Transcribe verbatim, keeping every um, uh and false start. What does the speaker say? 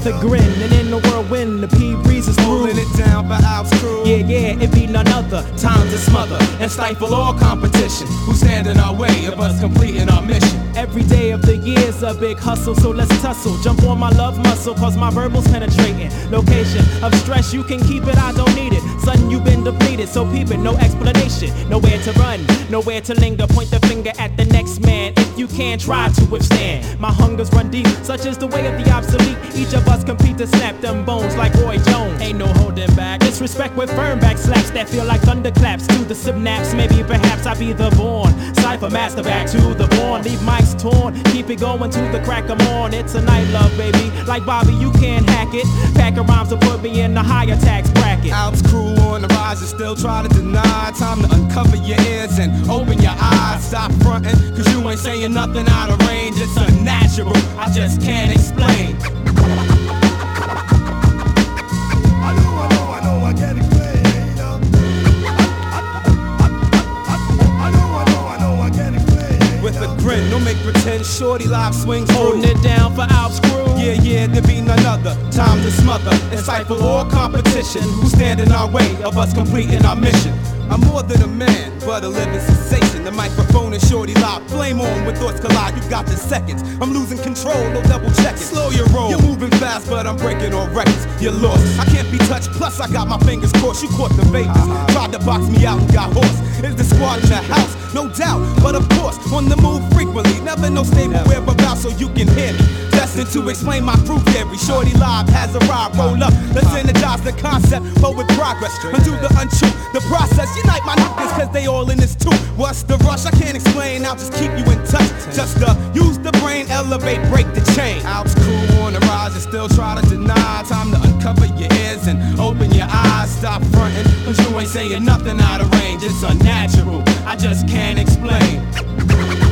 with a grin, and in the whirlwind, the pea breezes through. Holding it down for Alps crew. Yeah, yeah, it be none other. Time to smother and stifle all competition. Who stand in our way of us completing our mission? Every day of the year's a big hustle, so let's tussle. Jump on my love muscle, cause my verbal's penetrating. Location of stress, you can keep it, I don't need it. Sudden, you've been depleted, so peep it, no explanation. Nowhere to run, nowhere to linger. Point the finger at the next man if you can't try to withstand. My hungers run deep, such is the way of the obsolete. Each of us compete to snap them bones like Roy Jones. Ain't no holding back. Disrespect with firm back slaps that feel like thunderclaps to the synapse. Maybe perhaps I be the born cipher master back to the born. Leave mics torn, keep it going to the crack of morn. It's a night love, baby. Like Bobby, you can't hack it. Pack of rhymes will put me in the higher tax bracket. Alps crew on the rise and still try to deny. Time to uncover your ears and open your eyes. Stop fronting, cause you ain't saying nothing out of range. It's unnatural, I just can't explain. With a grin, don't make pretend shorty live swings through. Holding it down for Alps crew. Yeah, yeah, there be none other. Time to smother and stifle all competition. Who stand in our way of us completing our mission? I'm more than a man, but a living sensation. The microphone and shorty live, flame on when thoughts collide. You got the seconds, I'm losing control, no double checking. Slow your roll, you're moving fast, but I'm breaking all records. You're lost, I can't be touched, plus I got my fingers crossed. You caught the vapors, tried to box me out and got hoarse. Is the squad in the house? No doubt, but of course, on the move frequently. Never no stable whereabouts so you can hear me. Destined to explain my crew theory. Shorty live has arrived, roll up. Let's energize the concept, but with progress. Undo the untrue, the process. Unite my niggas, cause they all in this too. What's the rush? I can't explain, I'll just keep you in touch. Just uh, use the brain, elevate, break the chain. Alps crew on the rise and still try to deny. Time to uncover your ears and open your eyes. Stop fronting, cause you ain't saying nothing out of range. It's unnatural, I just can't explain.